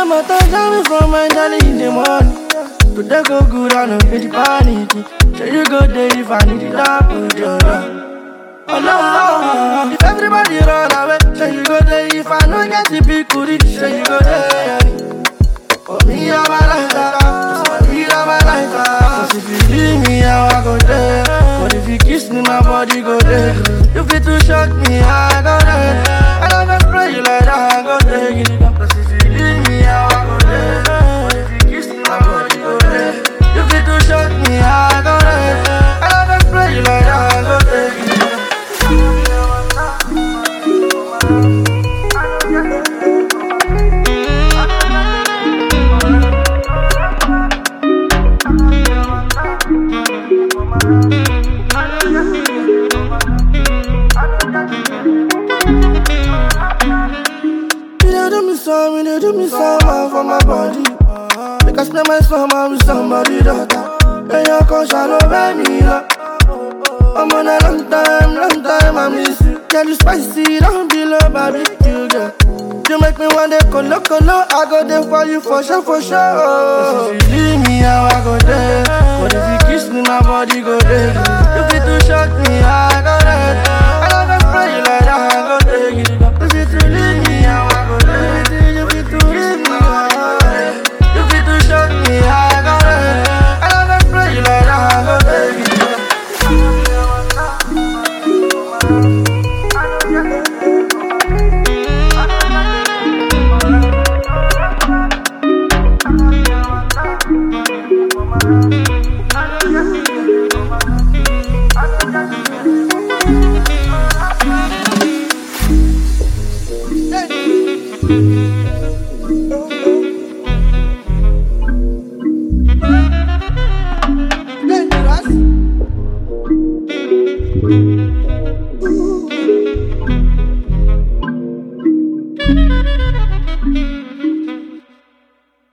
I'm a touch from my dolly in the morning. Today go good, I don't get the panic. So you go there if I need it up with your love. Oh no, if everybody run away, so you go there if I don't get the big goodie, so you go there. For me, I'm a life, for me, I'm a life. Cause if you leave me, I go there. But if you kiss me, my body go there. You fit to shock me, I go there. I don't go spray you like that, I go there. Cause if you leave me, I go there. But if you kiss me, my body go there. You fit to shock me, I go there. I don't go spray you like that, I go there. You do me some for my body. Make I spend my summer with somebody daughter. And your cause I know me love. I'm on a long time I miss you. Girl, you spicy, don't be low, baby, you girl. You make me want to colo. I go there for you for sure. Cause if you leave me, how I go there. But if you kiss me, my body go there. You fit to shock me, I go there. I don't go spray you like that, I go there. If you to leave me, how I go there. You fit to leave me, how I go there. You fit to shock me, I go there. I don't go spray you like that, I go there. Dangerous.